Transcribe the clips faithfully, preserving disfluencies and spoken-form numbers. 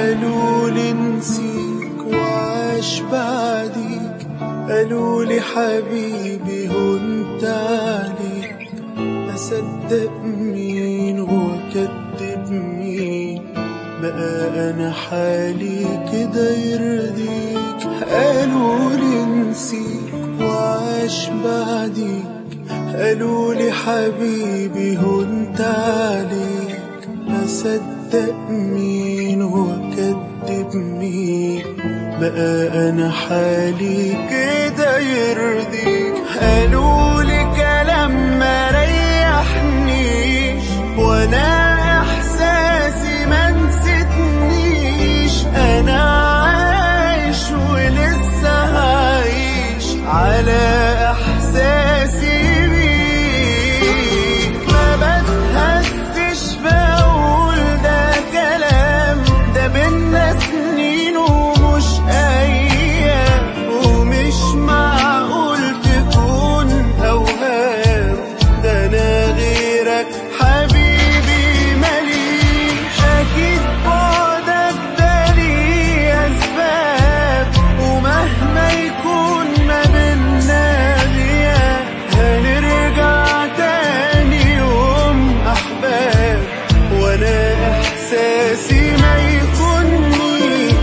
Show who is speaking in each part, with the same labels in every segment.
Speaker 1: قالولي نسيك وعاش بعديك، قالولي حبيبي هنت عليك. أصدق مين وأكدب مين؟ بقى أنا حالي كده يرضيك. قالولي نسيك وعاش بعديك، قالولي حبيبي هنت عليك. أصدق مين وأكدب مين؟ بقى أنا حالي كده يرضيك. قالولي كلام ما ريحنيش، وأنا إحساسي ما نسيتنيش. أنا عايش ولسه عايش على إحساسي بيك. ما بتهزش بقول ده كلام، ده بينا سنين ومش أيام، ومش معقول تكون أوهام. ده أنا غيرك حبيبي ماليش، أكيد بعدك ده ليه أسباب، ومهما يكون ما بينا غياب هنرجع تاني يوم أحباب. وأنا إحساسي ما يخونيش.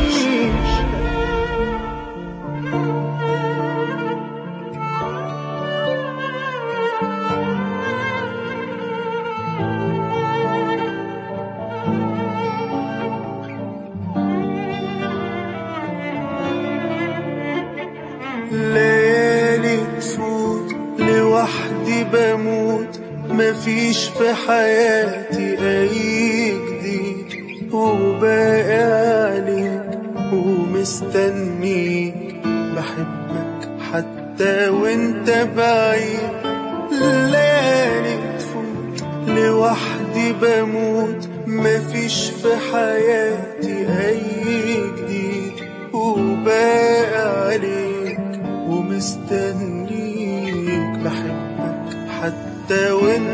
Speaker 1: ليالي تفوت لوحدي بموت، مفيش في حياتي أي جديد، وباقي عليك ومستنيك. بحبك حتى وانت بعيد. ليالي تفوت لوحدي بموت، مفيش في حياتي أي جديد، وباقي عليك ومستنيك. بحبك حتى وانت